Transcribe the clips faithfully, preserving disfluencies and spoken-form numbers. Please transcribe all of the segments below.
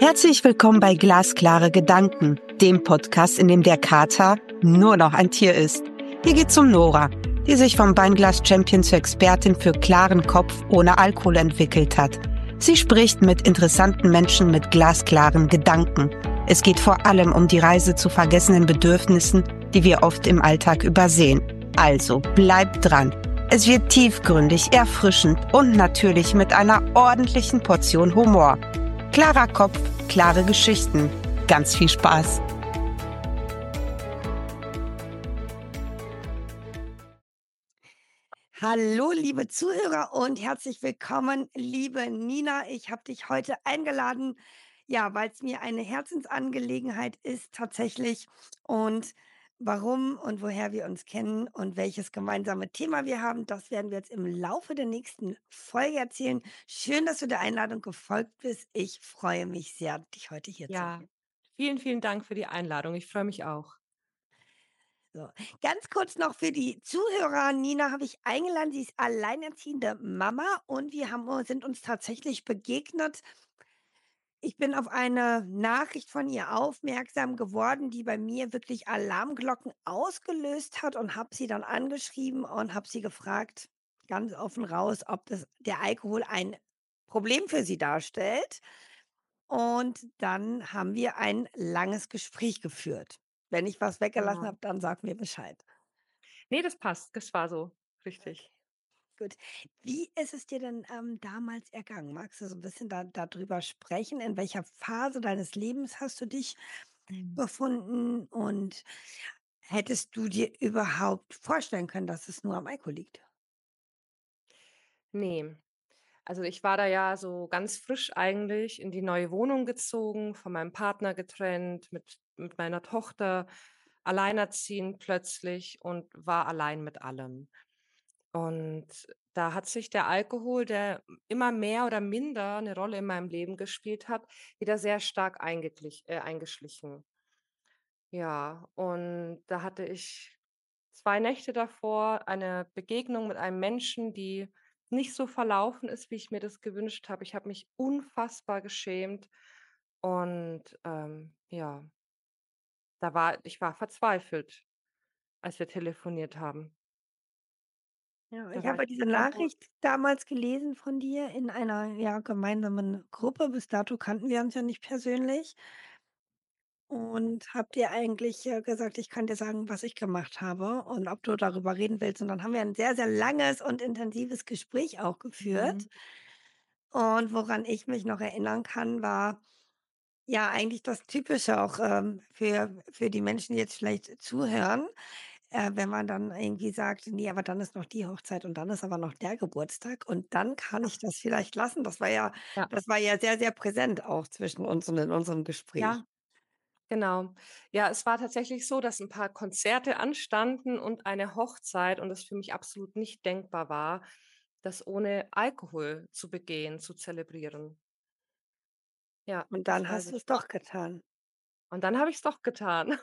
Herzlich willkommen bei Glasklare Gedanken, dem Podcast, in dem der Kater nur noch ein Tier ist. Hier geht's um Nora, die sich vom Beinglas-Champion zur Expertin für klaren Kopf ohne Alkohol entwickelt hat. Sie spricht mit interessanten Menschen mit glasklaren Gedanken. Es geht vor allem um die Reise zu vergessenen Bedürfnissen, die wir oft im Alltag übersehen. Also bleibt dran. Es wird tiefgründig, erfrischend und natürlich mit einer ordentlichen Portion Humor. Klarer Kopf, klare Geschichten. Ganz viel Spaß. Hallo, liebe Zuhörer und herzlich willkommen, liebe Nina. Ich habe dich heute eingeladen, ja, weil es mir eine Herzensangelegenheit ist tatsächlich und warum und woher wir uns kennen und welches gemeinsame Thema wir haben, das werden wir jetzt im Laufe der nächsten Folge erzählen. Schön, dass du der Einladung gefolgt bist. Ich freue mich sehr, dich heute hier zu Ja, haben. vielen, vielen Dank für die Einladung. Ich freue mich auch. So, ganz kurz noch für die Zuhörer. Nina habe ich eingeladen. Sie ist alleinerziehende Mama und wir haben, uns- sind uns tatsächlich begegnet. Ich bin auf eine Nachricht von ihr aufmerksam geworden, die bei mir wirklich Alarmglocken ausgelöst hat und habe sie dann angeschrieben und habe sie gefragt, ganz offen raus, ob das, der Alkohol ein Problem für sie darstellt. Und dann haben wir ein langes Gespräch geführt. Wenn ich was weggelassen Ja. habe, dann sag mir Bescheid. Ne, das passt. Das war so, Okay, richtig. gut. Wie ist es dir denn, ähm, damals ergangen? Magst du so ein bisschen da darüber sprechen? In welcher Phase deines Lebens hast du dich Mhm. befunden? Und hättest du dir überhaupt vorstellen können, dass es nur am Alkohol liegt? Ne, also ich war da ja so ganz frisch eigentlich in die neue Wohnung gezogen, von meinem Partner getrennt, mit mit meiner Tochter, alleinerziehend plötzlich und war allein mit allem. Und da hat sich der Alkohol, der immer mehr oder minder eine Rolle in meinem Leben gespielt hat, wieder sehr stark eingeglich äh, eingeschlichen. Ja, und da hatte ich zwei Nächte davor eine Begegnung mit einem Menschen, die nicht so verlaufen ist, wie ich mir das gewünscht habe. Ich habe mich unfassbar geschämt und, ähm, ja, da war ich war verzweifelt, als wir telefoniert haben. Ja, Da ich war habe ich ja diese total am Boden. Nachricht damals gelesen von dir in einer, ja, gemeinsamen Gruppe. Bis dato kannten wir uns ja nicht persönlich. Und habe dir eigentlich, äh, gesagt, ich kann dir sagen, was ich gemacht habe und ob du darüber reden willst. Und dann haben wir ein sehr, sehr langes und intensives Gespräch auch Mhm. geführt. Und woran ich mich noch erinnern kann, war ja eigentlich das Typische auch, ähm, für für die Menschen, die jetzt vielleicht zuhören, äh, wenn man dann irgendwie sagt: „Ne, aber dann ist noch die Hochzeit und dann ist aber noch der Geburtstag und dann kann Ja, ich das vielleicht lassen.“ Das war ja ja, das war ja sehr, sehr präsent auch zwischen uns und in unserem Gespräch. ja, genau. Ja, es war tatsächlich so, dass ein paar Konzerte anstanden und eine Hochzeit und es für mich absolut nicht denkbar war, das ohne Alkohol zu begehen, zu zelebrieren. Ja, Und das dann weiß hast du ich es noch. doch getan. Und dann habe ich's doch getan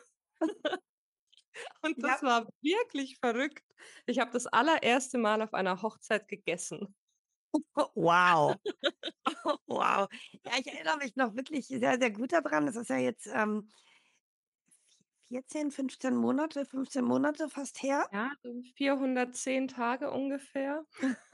und Ja. das war wirklich verrückt. Ich habe das allererste Mal auf einer Hochzeit gegessen. Wow. Wow. Ja, ich erinnere mich noch wirklich sehr, sehr gut daran. Das ist ja jetzt, ähm, vierzehn, fünfzehn Monate, fünfzehn Monate fast her. Ja, so vierhundertzehn Tage ungefähr.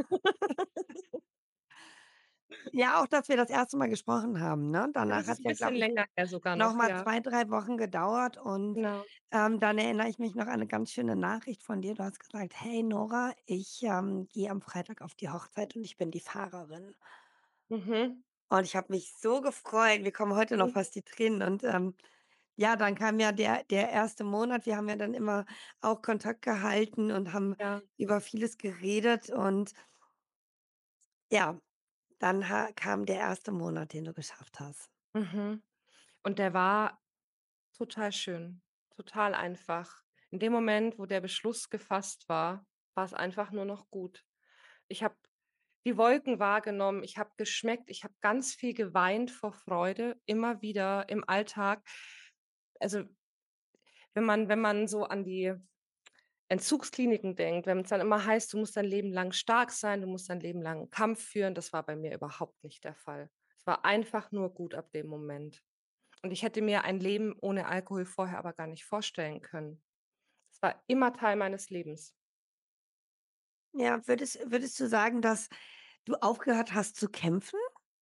Ja, auch, dass wir das erste Mal gesprochen haben, ne? Ja, Danach das hat ist 'n ja, bisschen glaube ich, länger her sogar noch noch, mal ja, zwei, drei Wochen gedauert und, genau. ähm, dann erinnere ich mich noch an eine ganz schöne Nachricht von dir. Du hast gesagt: „Hey Nora, ich, ähm, gehe am Freitag auf die Hochzeit und ich bin die Fahrerin.“ Mhm. Und ich habe mich so gefreut. Mir kommen heute noch Mhm. fast die Tränen und, ähm, ja, dann kam ja der der erste Monat. Wir haben ja dann immer auch Kontakt gehalten und haben Ja. über vieles geredet und ja, dann ha kam der erste Monat, den du geschafft hast. Mhm. Und der war total schön, total einfach. In dem Moment, wo der Beschluss gefasst war, war's einfach nur noch gut. Ich habe die Wolken wahrgenommen, ich habe geschmeckt, ich habe ganz viel geweint vor Freude, immer wieder im Alltag. Also, wenn man wenn man so an die Entzugskliniken denkt, wenn es dann immer heißt, du musst dein Leben lang stark sein, du musst dein Leben lang 'n Kampf führen, das war bei mir überhaupt nicht der Fall. war einfach nur gut ab dem Moment. Und ich hätte mir ein Leben ohne Alkohol vorher aber gar nicht vorstellen können. Es war immer Teil meines Lebens. Ja, würdest würdest du sagen, dass du aufgehört hast zu kämpfen?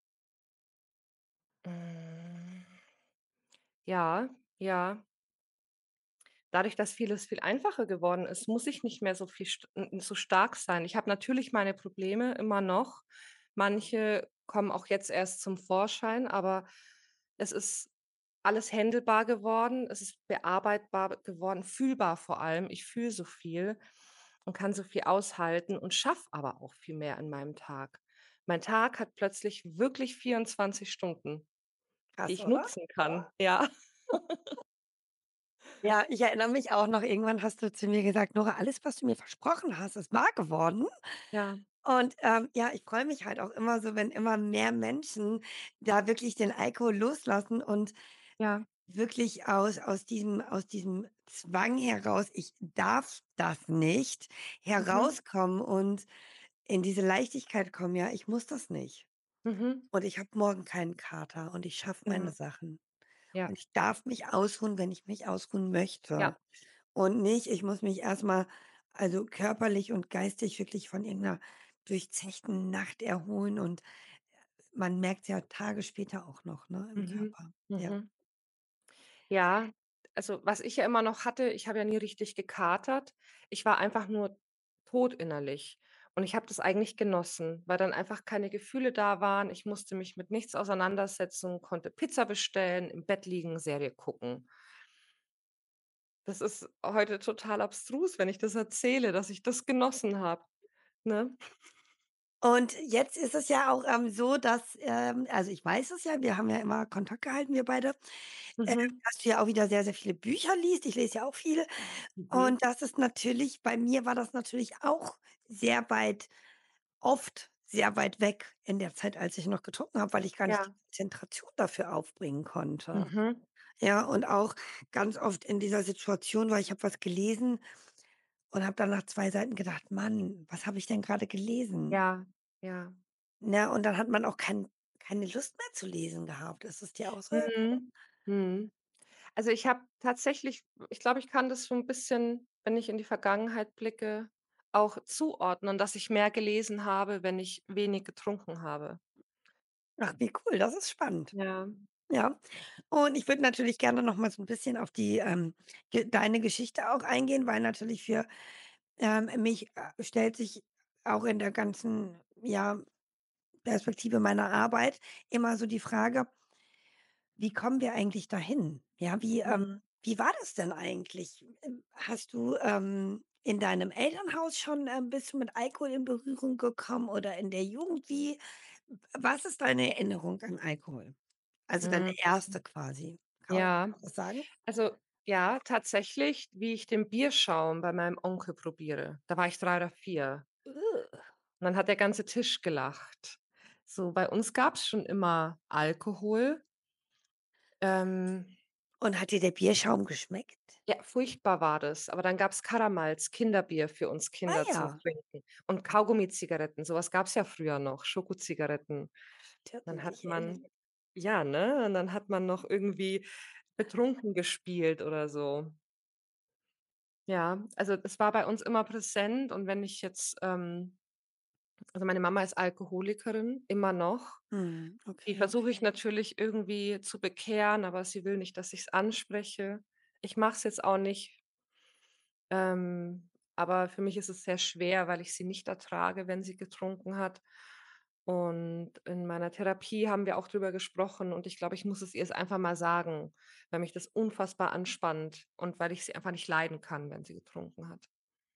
Hm, ja, ja. Dadurch, dass vieles viel einfacher geworden ist, muss ich nicht mehr so viel st n so stark sein. Ich habe natürlich meine Probleme immer noch. Manche kommen auch jetzt erst zum Vorschein, aber es ist alles händelbar geworden. Es ist bearbeitbar geworden, fühlbar vor allem. Ich fühle so viel und kann so viel aushalten und schaffe aber auch viel mehr in meinem Tag. Mein Tag hat plötzlich wirklich vierundzwanzig Stunden, die Krass, ich oder? nutzen kann. Ja. Ja, ich erinnere mich auch noch, irgendwann hast du zu mir gesagt: „Nora, alles, was du mir versprochen hast, ist wahr geworden.“ Ja, Und, ähm, ja, ich freue mich halt auch immer so, wenn immer mehr Menschen da wirklich den Alkohol loslassen und ja. wirklich aus aus diesem aus diesem Zwang heraus: „Ich darf das nicht“, Mhm. herauskommen und in diese Leichtigkeit kommen: „Ja, ich muss das nicht. Mhm. Und ich habe morgen keinen Kater und ich schaffe meine Ja, Sachen. ja, Und ich darf mich ausruhen, wenn ich mich ausruhen möchte. ja. Und nicht, ich muss mich erst mal, also, körperlich und geistig wirklich von irgendeiner durchzechten Nacht erholen und man merkt's ja Tage später auch noch, ne, im Mhm. Körper. Ja. Mhm. Ja, also, was ich ja immer noch hatte, ich habe ja nie richtig gekatert. Ich war einfach nur tot innerlich und ich habe das eigentlich genossen, weil dann einfach keine Gefühle da waren. Ich musste mich mit nichts auseinandersetzen, konnte Pizza bestellen, im Bett liegen, Serie gucken. Das ist heute total abstrus, wenn ich das erzähle, dass ich das genossen habe, ne? Und jetzt ist es ja auch, ähm, so, dass, ähm also, ich weiß es ja, wir haben ja immer Kontakt gehalten, wir beide, ähm, Mhm. dass du ja auch wieder sehr, sehr viele Bücher liest. Ich lese ja auch viel. Mhm. Und das ist natürlich, bei mir war das natürlich auch sehr weit, oft sehr weit weg in der Zeit, als ich noch getrunken habe, weil ich gar nicht die Ja. Konzentration dafür aufbringen konnte. Mhm. Ja, und auch ganz oft in dieser Situation, weil ich habe was gelesen und habe dann nach zwei Seiten gedacht: „Mann, was habe ich denn grade gelesen?“ Ja, ja. Ne, und dann hat man auch kein keine Lust mehr zu lesen gehabt. Ist es dir auch so ergangen? Mhm. Mhm. Also, ich habe tatsächlich ich glaube, ich kann das so 'n bisschen, wenn ich in die Vergangenheit blicke, auch zuordnen, dass ich mehr gelesen habe, wenn ich wenig getrunken habe. Ach, wie cool, das ist spannend. Ja. Ja. Und ich würde natürlich gerne noch mal so 'n bisschen auf die, ähm, ge deine Geschichte auch eingehen, weil natürlich für, ähm, mich, äh, stellt sich auch in der ganzen, ja, Perspektive meiner Arbeit immer so die Frage: Wie kommen wir eigentlich dahin? Ja, wie, ähm Mhm. wie war das denn eigentlich? Ähm, hast du, ähm, in deinem Elternhaus schon, ähm bist du mit Alkohol in Berührung gekommen oder in der Jugend? Wie was ist deine Erinnerung an Alkohol? Also, deine Mhm. erste quasi. Kann man Ja. das sagen? Also, ja, tatsächlich, wie ich den Bierschaum bei meinem Onkel probiere. Da war ich drei oder vier. Ugh. Und dann hat der ganze Tisch gelacht. So, bei uns gab's schon immer Alkohol. Ähm, Und hat dir der Bierschaum geschmeckt? ja, furchtbar war das. Aber dann gab's Karamals, Kinderbier für uns Ah Kinder zum ja, Trinken und Kaugummizigaretten. So was gab's ja früher noch, Schokozigaretten. Dann stimmt, hat ich erinnere man mich. ja, ne? Und dann hat man noch irgendwie betrunken gespielt oder so. Ja, also, es war bei uns immer präsent und wenn ich jetzt, ähm also, meine Mama ist Alkoholikerin, immer noch. Mhm, Die okay. versuche ich natürlich irgendwie zu bekehren, aber sie will nicht, dass ich's anspreche. Ich mache es jetzt auch nicht, ähm, aber für mich ist es sehr schwer, weil ich sie nicht ertrage, wenn sie getrunken hat. Und in meiner Therapie haben wir auch drüber gesprochen und ich glaube, ich muss es ihr jetzt einfach mal sagen, weil mich das unfassbar anspannt und weil ich sie einfach nicht leiden kann, wenn sie getrunken hat.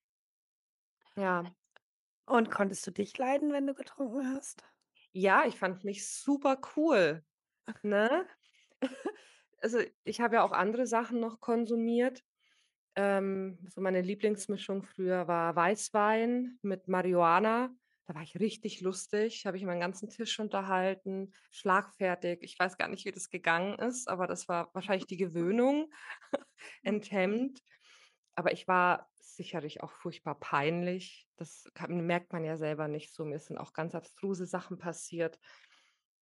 Ja. Und konntest du dich leiden, wenn du getrunken hast? Ja, ich fand mich super cool, ne? Also, ich habe ja auch andere Sachen noch konsumiert. Ähm, so meine Lieblingsmischung früher war Weißwein mit Marihuana. Da war ich richtig lustig, habe ich meinen ganzen Tisch unterhalten, schlagfertig. Ich weiß gar nicht, wie das gegangen ist, aber das war wahrscheinlich die Gewöhnung, enthemmt. Aber ich war sicherlich auch furchtbar peinlich. Das kann merkt man ja selber nicht so. Mir sind auch ganz abstruse Sachen passiert.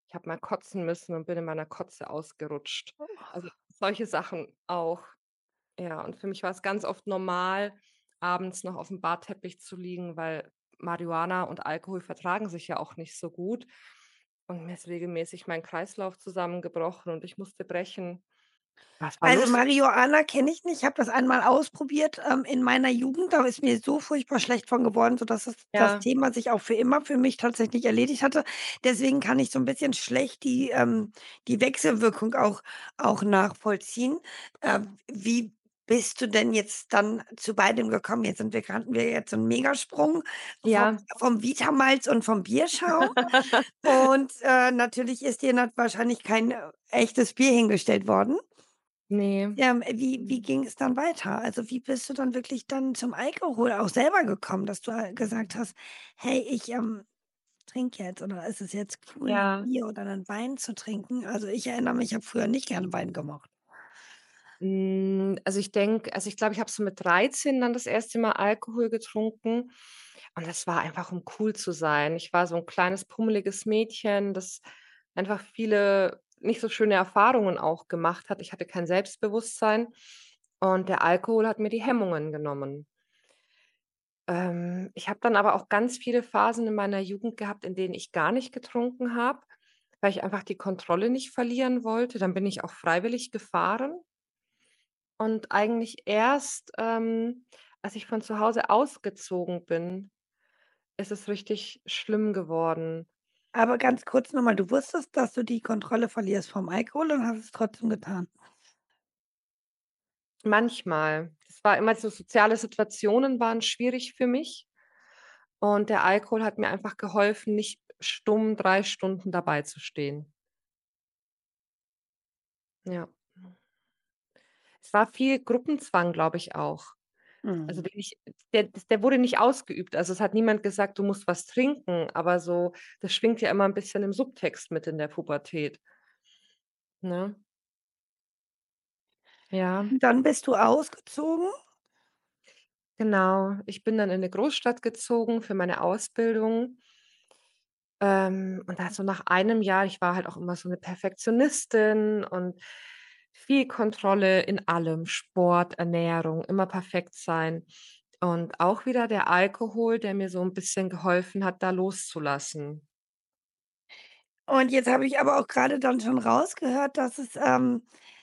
Ich habe mal kotzen müssen und bin in meiner Kotze ausgerutscht. Also, solche Sachen auch. Ja, und für mich war es ganz oft normal, abends noch aufm Barteppich zu liegen, weil Marihuana und Alkohol vertragen sich ja auch nicht so gut. Und mir ist regelmäßig mein Kreislauf zusammengebrochen und ich musste brechen. Das war Also, lustig. Marihuana kenne ich nicht. Ich habe das einmal ausprobiert, ähm, in meiner Jugend. Da ist mir so furchtbar schlecht von geworden, sodass das das Ja, Thema sich auch für immer für mich tatsächlich erledigt hatte. Deswegen kann ich so 'n bisschen schlecht die, ähm die Wechselwirkung auch auch nachvollziehen. Ähm, wie bist du denn jetzt dann zu beidem gekommen? Jetzt sind wir hatten wir jetzt so 'n Megasprung vom ja. vom Vitamalz und vom Bierschaum. Und, äh, natürlich ist dir nat wahrscheinlich kein, äh, echtes Bier hingestellt worden. Ne. Ähm, wie wie Mhm. ging es dann weiter? Also, wie bist du dann wirklich dann zum Alkohol auch selber gekommen, dass du halt gesagt hast: „Hey, ich, ähm, trinke jetzt“, oder ist es jetzt cool, 'n Ja. Bier oder 'nen Wein zu trinken? Also, ich erinnere mich, ich habe früher nicht gerne Wein gemocht. Hm, also, ich denke also, ich glaube, ich habe so mit dreizehn dann das erste Mal Alkohol getrunken und das war einfach, um cool zu sein. Ich war so 'n kleines pummeliges Mädchen, das einfach viele nicht so schöne Erfahrungen auch gemacht hat. Ich hatte kein Selbstbewusstsein und der Alkohol hat mir die Hemmungen genommen. Ähm, ich habe dann aber auch ganz viele Phasen in meiner Jugend gehabt, in denen ich gar nicht getrunken habe, weil ich einfach die Kontrolle nicht verlieren wollte. Dann bin ich auch freiwillig gefahren. Und eigentlich erst, ähm, als ich von zu Hause ausgezogen bin, ist es richtig schlimm geworden. Aber ganz kurz noch mal, du wusstest, dass du die Kontrolle verlierst vom Alkohol und hast es trotzdem getan? Manchmal. Es war immer so soziale Situationen waren schwierig für mich und der Alkohol hat mir einfach geholfen, nicht stumm drei Stunden dabei zu stehen. Ja. Es war viel Gruppenzwang, glaube ich auch. Also, Mhm. den ich der der wurde nicht ausgeübt. Also, es hat niemand gesagt: „Du musst was trinken“, aber so das schwingt ja immer 'n bisschen im Subtext mit in der Pubertät, ne? Ja, Und dann bist du ausgezogen? genau. Ich bin dann in 'ne Großstadt gezogen für meine Ausbildung. Ähm, und da so nach einem Jahr ich war halt auch immer so 'ne Perfektionistin und viel Kontrolle in allem, Sport, Ernährung, immer perfekt sein. Und auch wieder der Alkohol, der mir so 'n bisschen geholfen hat, da loszulassen. Und jetzt habe ich aber auch grade dann schon rausgehört, dass es, ähm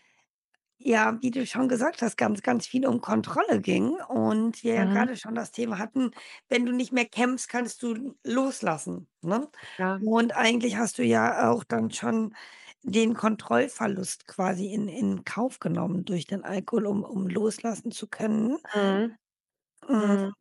ja, wie du schon gesagt hast, ganz, ganz viel um Kontrolle ging und wir ja Mhm. grade schon das Thema hatten, wenn du nicht mehr kämpfst, kannst du loslassen, ne? Ja, Und eigentlich hast du ja auch dann schon den Kontrollverlust quasi in in Kauf genommen durch den Alkohol, um um loslassen zu können. mhm, Hm, mhm.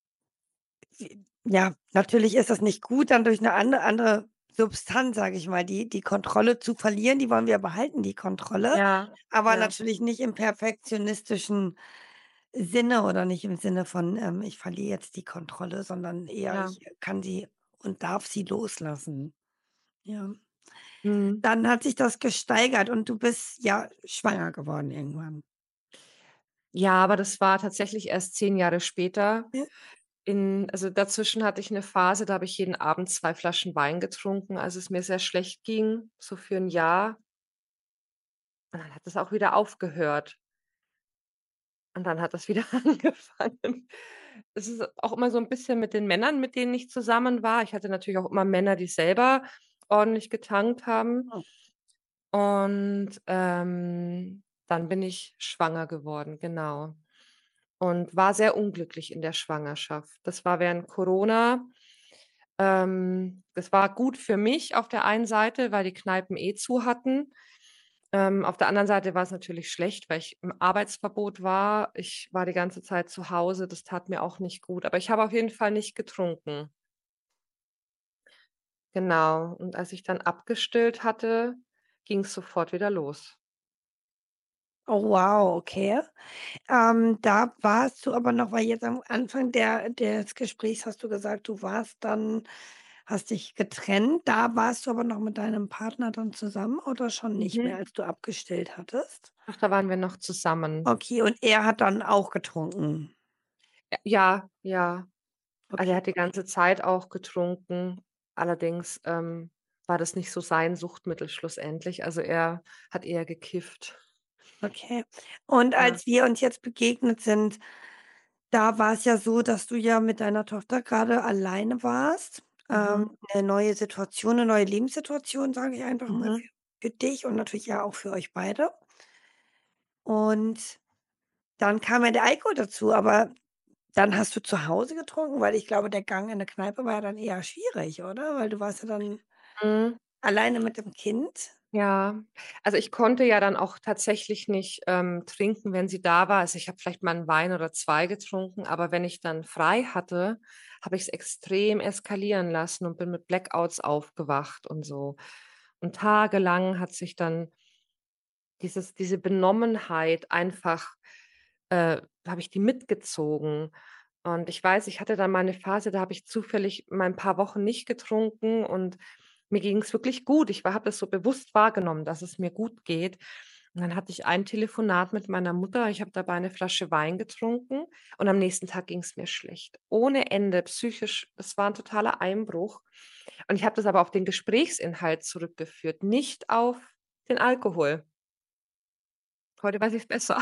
wie ja, natürlich ist das nicht gut, dann durch 'ne ande andere Substanz, sage ich mal, die die Kontrolle zu verlieren. Die wollen wir behalten, die Kontrolle, Ja, aber ja, natürlich nicht im perfektionistischen Sinne oder nicht im Sinne von, ähm, ich verliere jetzt die Kontrolle, sondern eher, ja. ich kann sie und darf sie loslassen. Ja. Mhm. Dann hat sich das gesteigert und du bist, ja, schwanger geworden irgendwann. Ja, aber das war tatsächlich erst zehn Jahre später. Ja. In also, dazwischen hatte ich 'ne Phase, da habe ich jeden Abend zwei Flaschen Wein getrunken, als es mir sehr schlecht ging, so für 'n Jahr. Und dann hat es auch wieder aufgehört. Und dann hat das wieder angefangen. Es ist auch immer so 'n bisschen mit den Männern, mit denen ich zusammen war. Ich hatte natürlich auch immer Männer, die selber ordentlich getankt haben. Oh. Und, ähm, dann bin ich schwanger geworden, genau. Und war sehr unglücklich in der Schwangerschaft. Das war während Corona. Ähm, das war gut für mich auf der einen Seite, weil die Kneipen eh zu hatten. Ähm, auf der anderen Seite war es natürlich schlecht, weil ich im Arbeitsverbot war. Ich war die ganze Zeit zu Hause, das tat mir auch nicht gut. Aber ich habe auf jeden Fall nicht getrunken. Genau. Und als ich dann abgestillt hatte, ging's sofort wieder los. Oh wow, okay. Ähm, da warst du aber noch, weil jetzt am Anfang der des Gesprächs hast du gesagt, du warst dann hast dich getrennt. Da warst du aber noch mit deinem Partner dann zusammen oder schon nicht mehr, Mhm. als du abgestillt hattest? Ach, da waren wir noch zusammen. Okay, und er hat dann auch getrunken? J ja, ja. Also, er Okay. hat die ganze Zeit auch getrunken. Allerdings, ähm war das nicht so sein Suchtmittel schlussendlich. Also, er hat eher gekifft. Okay. Und Ja. als wir uns jetzt begegnet sind, da war es ja so, dass du ja mit deiner Tochter gerade alleine warst. Ähm, Mhm. 'ne neue Situation, 'ne neue Lebenssituation, sage ich einfach mal für Mhm. für dich und natürlich ja auch für euch beide. Und dann kam ja der Alkohol dazu, aber dann hast du zu Hause getrunken? Weil ich glaube, der Gang in 'ne Kneipe war ja dann eher schwierig, oder? Weil du warst ja dann Mhm. alleine mit dem Kind. Ja, also, ich konnte ja dann auch tatsächlich nicht, ähm, trinken, wenn sie da war. Also, ich habe vielleicht mal 'n Wein oder zwei getrunken, aber wenn ich dann frei hatte, habe ich's extrem eskalieren lassen und bin mit Blackouts aufgewacht und so. Und tagelang hat sich dann dieses diese Benommenheit einfach äh, habe ich die mitgezogen. Und ich weiß, ich hatte da mal 'ne Phase, da habe ich zufällig mal 'n paar Wochen nicht getrunken und mir ging's wirklich gut. Ich war habe das so bewusst wahrgenommen, dass es mir gut geht. Und dann hatte ich ein Telefonat mit meiner Mutter. Ich habe dabei 'ne Flasche Wein getrunken und am nächsten Tag ging's mir schlecht. Ohne Ende, psychisch. Es war 'n totaler Einbruch. Und ich habe das aber auf den Gesprächsinhalt zurückgeführt, nicht auf den Alkohol. Heute weiß ich's besser.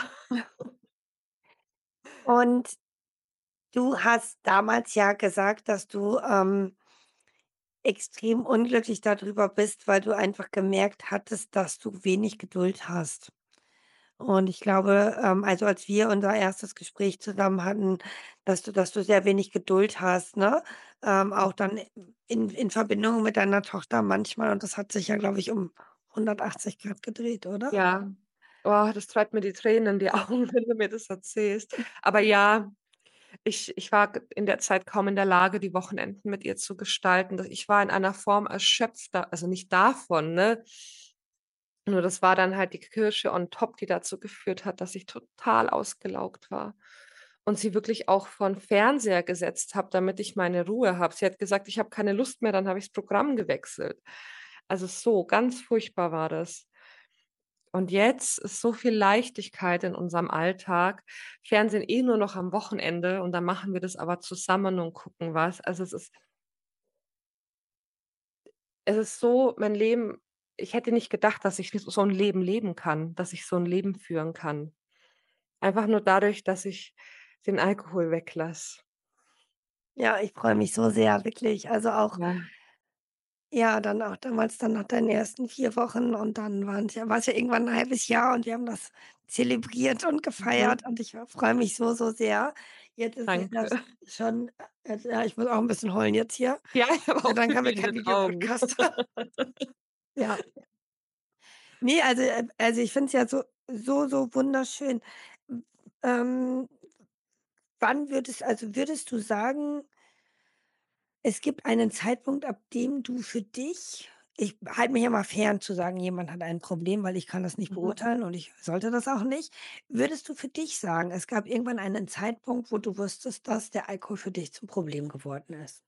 Und du hast damals ja gesagt, dass du, ähm extrem unglücklich da drüber bist, weil du einfach gemerkt hattest, dass du wenig Geduld hast. Und ich glaube, ähm, also, als wir unser erstes Gespräch zusammen hatten, dass du dass du sehr wenig Geduld hast, ne? Ähm, auch dann in in Verbindung mit deiner Tochter manchmal und das hat sich ja, glaube ich, um hundertachtzig Grad gedreht, oder? Ja. Oh, das treibt mir die Tränen in die Augen, wenn du mir das erzählst. Aber ja, ich ich war g in der Zeit kaum in der Lage, die Wochenenden mit ihr zu gestalten. D ich war in einer Form erschöpft da also, nicht davon, ne? Nur das war dann halt die Kirsche on top, die dazu geführt hat, dass ich total ausgelaugt war und sie wirklich auch vor Fernseher gesetzt habe, damit ich meine Ruhe habe. Sie hat gesagt: „Ich habe keine Lust mehr“, dann habe ich's Programm gewechselt. Also, so ganz furchtbar war das. Und jetzt ist so viel Leichtigkeit in unserem Alltag. Fernsehen eh nur noch am Wochenende und dann machen wir das aber zusammen und gucken was. Also, es ist es ist so mein Leben ich hätte nicht gedacht, dass ich so 'n Leben leben kann, dass ich so 'n Leben führen kann. Einfach nur dadurch, dass ich den Alkohol weglasse. Ja, ich freue mich so sehr, wirklich. Also, auch Ja. ja, dann auch damals dann nach deinen ersten vier Wochen und dann waren's ja war's ja irgendwann 'n halbes Jahr und wir haben das zelebriert und gefeiert Mhm. und ich, äh, freue mich so, so sehr. Jetzt ist es Danke. das schon äh, ja, ich muss auch 'n bisschen heulen jetzt hier. Ja, ich habe Gott sei auch Dank haben Pipi wir in keinen den Augen. Videopodcast. Ja. Ne, also, äh also, ich finde es ja so so, so wunderschön. M ähm, wann würdest also, würdest du sagen es gibt einen Zeitpunkt, ab dem du für dich ich halte mich immer fern zu sagen, jemand hat ein Problem, weil ich kann das nicht Mhm. beurteilen und ich sollte das auch nicht. Würdest du für dich sagen, es gab irgendwann einen Zeitpunkt, wo du wusstest, dass der Alkohol für dich zum Problem geworden ist?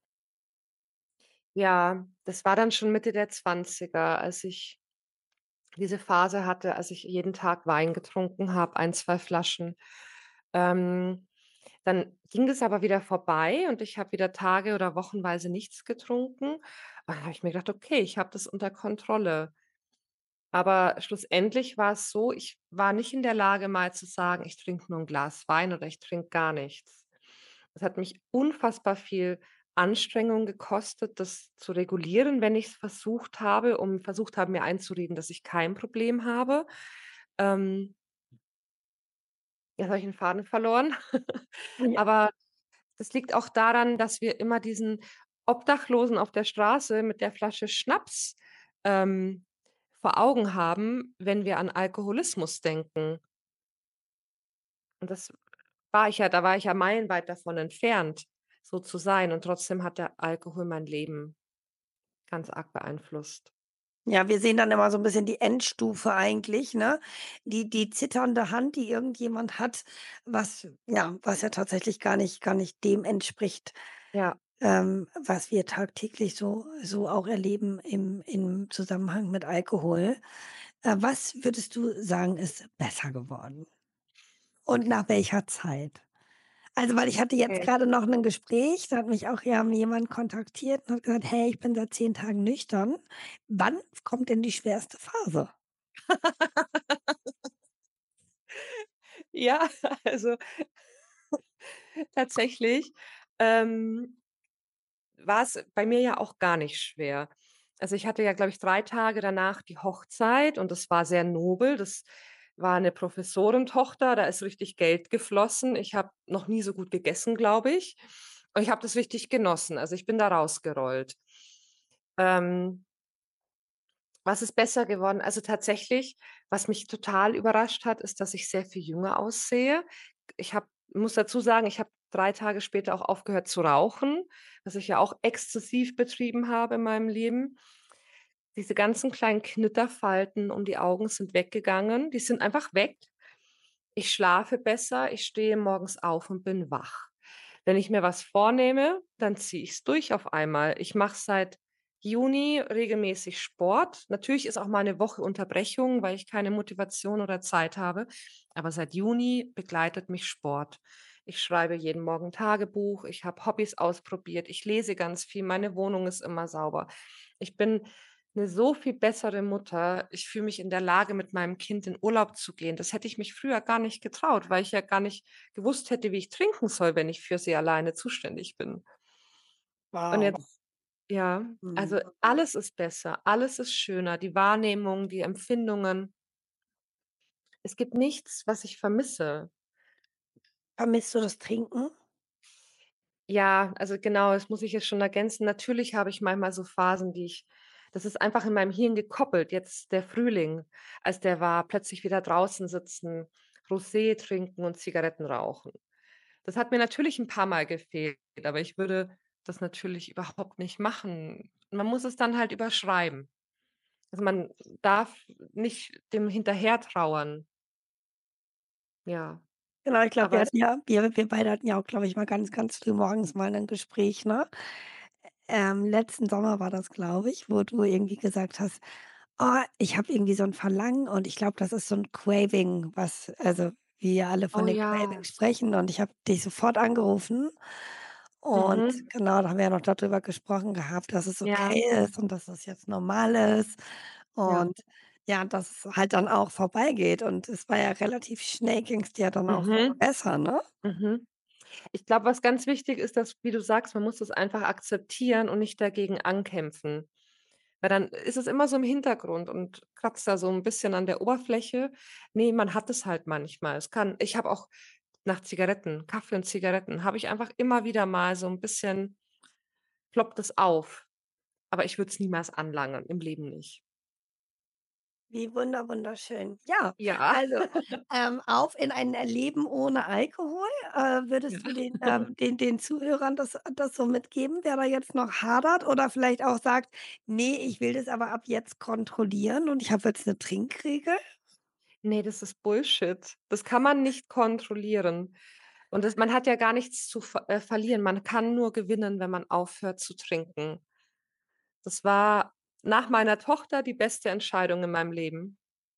Ja, das war dann schon Mitte der Zwanziger, als ich diese Phase hatte, als ich jeden Tag Wein getrunken habe, ein, zwei Flaschen. Ähm, dann ging das aber wieder vorbei und ich habe wieder Tage oder wochenweise nichts getrunken. Und dann habe ich mir gedacht: „Okay, ich habe das unter Kontrolle.“ Aber schlussendlich war es so, ich war nicht in der Lage, mal zu sagen: „Ich trinke nur 'n Glas Wein oder ich trinke gar nichts.“ Es hat mich unfassbar viel Anstrengung gekostet, das zu regulieren, wenn ich's versucht habe und versucht habe, mir einzureden, dass ich kein Problem habe. Ähm Jetzt habe ich 'n Faden verloren. Ja. Aber das liegt auch daran, dass wir immer diesen Obdachlosen auf der Straße mit der Flasche Schnaps, ähm, vor Augen haben, wenn wir an Alkoholismus denken. Und das war ich ja da war ich ja meilenweit davon entfernt, so zu sein und trotzdem hat der Alkohol mein Leben ganz arg beeinflusst. Ja, wir sehen dann immer so 'n bisschen die Endstufe eigentlich, ne? Die die zitternde Hand, die irgendjemand hat, was ja was ja tatsächlich gar nicht gar nicht dem entspricht, Ja. ähm, was wir tagtäglich so so auch erleben im im Zusammenhang mit Alkohol. Äh, was würdest du sagen, ist besser geworden? Und nach welcher Zeit? Also, weil ich hatte jetzt Okay. gerade noch 'nen Gespräch, da hat mich auch ja jemand kontaktiert und hat gesagt: „Hey, ich bin seit zehn Tagen nüchtern. Wann kommt denn die schwerste Phase?“ Ja, also tatsächlich, ähm, war es bei mir ja auch gar nicht schwer. Also, ich hatte ja, glaube ich, drei Tage danach die Hochzeit und das war sehr nobel. Das war 'ne Professorentochter, da ist richtig Geld geflossen. Ich habe noch nie so gut gegessen, glaube ich. Und ich habe das richtig genossen. Also, ich bin da rausgerollt. Ähm Was ist besser geworden? Also, tatsächlich, was mich total überrascht hat, ist, dass ich sehr viel jünger aussehe. Ich habe muss dazu sagen, ich habe drei Tage später auch aufgehört zu rauchen, was ich ja auch exzessiv betrieben habe in meinem Leben. Diese ganzen kleinen Knitterfalten um die Augen sind weggegangen. Die sind einfach weg. Ich schlafe besser, ich stehe morgens auf und bin wach. Wenn ich mir was vornehme, dann ziehe ich's durch auf einmal. Ich mache seit Juni regelmäßig Sport. Natürlich ist auch mal 'ne Woche Unterbrechung, weil ich keine Motivation oder Zeit habe, aber seit Juni begleitet mich Sport. Ich schreibe jeden Morgen Tagebuch, ich habe Hobbys ausprobiert, ich lese ganz viel, meine Wohnung ist immer sauber. Ich bin 'ne so viel bessere Mutter. Ich fühle mich in der Lage, mit meinem Kind in Urlaub zu gehen. Das hätte ich mich früher gar nicht getraut, weil ich ja gar nicht gewusst hätte, wie ich trinken soll, wenn ich für sie alleine zuständig bin. Und Wow. jetzt ja, also Mhm. alles ist besser, alles ist schöner, die Wahrnehmung, die Empfindungen. Es gibt nichts, was ich vermisse. Vermisst du das Trinken? Ja, also genau, das muss ich jetzt schon ergänzen. Natürlich habe ich manchmal so Phasen, die ich das ist einfach in meinem Hirn gekoppelt. Jetzt der Frühling, als der war, plötzlich wieder draußen sitzen, Rosé trinken und Zigaretten rauchen. Das hat mir natürlich 'n paarmal gefehlt, aber ich würde das natürlich überhaupt nicht machen. Man muss es dann halt überschreiben. Also, man darf nicht dem hinterher trauern. Ja, Genau, ich glaube, wir aber es hatten ja wir wir beide hatten ja auch, glaube ich, mal ganz, ganz früh morgens mal 'nen Gespräch, ne? Ähm, letzten Sommer war das, glaube ich, wo du irgendwie gesagt hast: „Oh, ich habe irgendwie so 'n Verlangen und ich glaube, das ist so 'n Craving, was also, wir alle von Oh den ja. Cravings sprechen.“ Und ich habe dich sofort angerufen und Mhm. genau, da haben wir ja noch da drüber gesprochen gehabt, dass es Ja. okay ist und dass das jetzt normal ist Ja. und ja, dass es halt dann auch vorbeigeht. Und es war ja relativ schnell ging's dir dann auch Mhm. besser, ne? Mhm. Ich glaube, was ganz wichtig ist, dass wie du sagst, man muss das einfach akzeptieren und nicht dagegen ankämpfen. Weil dann ist es immer so im Hintergrund und kratzt da so 'n bisschen an der Oberfläche. Ne, man hat es halt manchmal. Es kann ich habe auch nach Zigaretten Kaffee und Zigaretten habe ich einfach immer wieder mal so 'n bisschen ploppt es auf. Aber ich würde es niemals anlangen, im Leben nicht. Wie wunder wunderschön. Ja, Ja. also, ähm, auf in ein Leben ohne Alkohol. Äh, Ja. würdest du den ähm, den den Zuhörern das das so mitgeben, wer da jetzt noch hadert oder vielleicht auch sagt: „Ne, ich will das aber ab jetzt kontrollieren und ich habe jetzt 'ne Trinkregel?“ Ne, das ist Bullshit. Das kann man nicht kontrollieren. Und das man hat ja gar nichts zu ver äh, verlieren. Man kann nur gewinnen, wenn man aufhört zu trinken. Das war nach meiner Tochter die beste Entscheidung in meinem Leben.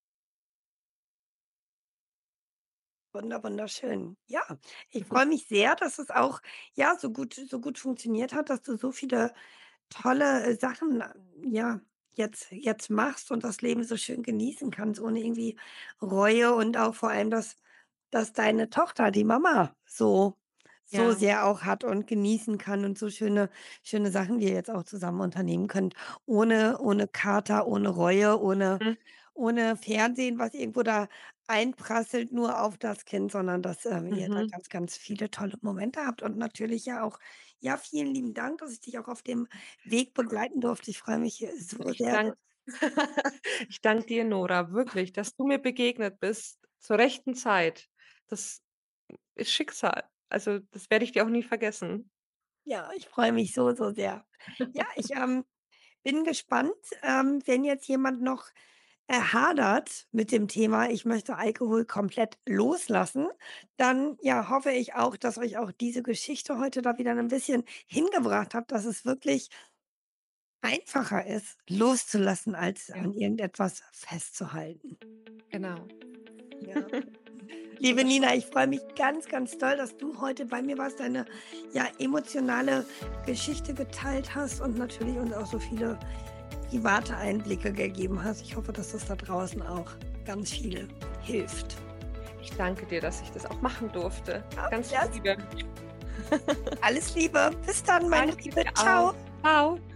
Wunder wunderschön. Ja, ich freue mich sehr, dass es auch, ja, so gut so gut funktioniert hat, dass du so viele tolle, äh, Sachen, ja, jetzt jetzt machst und das Leben so schön genießen kannst, ohne irgendwie Reue und auch vor allem, dass dass deine Tochter die Mama so so Ja. sehr auch hat und genießen kann und so schöne schöne Sachen, die ihr jetzt auch zusammen unternehmen könnt, ohne ohne Kater, ohne Reue, ohne Mhm. ohne Fernsehen, was irgendwo da einprasselt nur auf das Kind, sondern dass, ähm, ihr da Mhm. ganz, ganz viele tolle Momente habt und natürlich ja auch ja, vielen lieben Dank, dass ich dich auch auf dem Weg begleiten durfte. Ich freue mich, äh, so Ich sehr, danke ich danke dir, Nora, wirklich, dass du mir begegnet bist zur rechten Zeit. Das ist Schicksal. Also, das werde ich dir auch nie vergessen. Ja, ich freue mich so, so sehr. Ja, ich, ähm, bin gespannt, ähm, wenn jetzt jemand noch, äh, hadert mit dem Thema: „Ich möchte Alkohol komplett loslassen“, dann, ja, hoffe ich auch, dass euch auch diese Geschichte heute da wieder 'n bisschen hingebracht hat, dass es wirklich einfacher ist, loszulassen, als Ja. an irgendetwas festzuhalten. Genau. Ja. Liebe Nina, ich freue mich ganz, ganz doll, dass du heute bei mir warst, deine ja, emotionale Geschichte geteilt hast und natürlich uns auch so viele private Einblicke gegeben hast. Ich hoffe, dass das da draußen auch ganz viel hilft. Ich danke dir, dass ich das auch machen durfte. Ja, Ganz ja. viel Liebe. Alles Liebe. Bis dann, meine Danke Liebe. dir Ciao. auch. Ciao.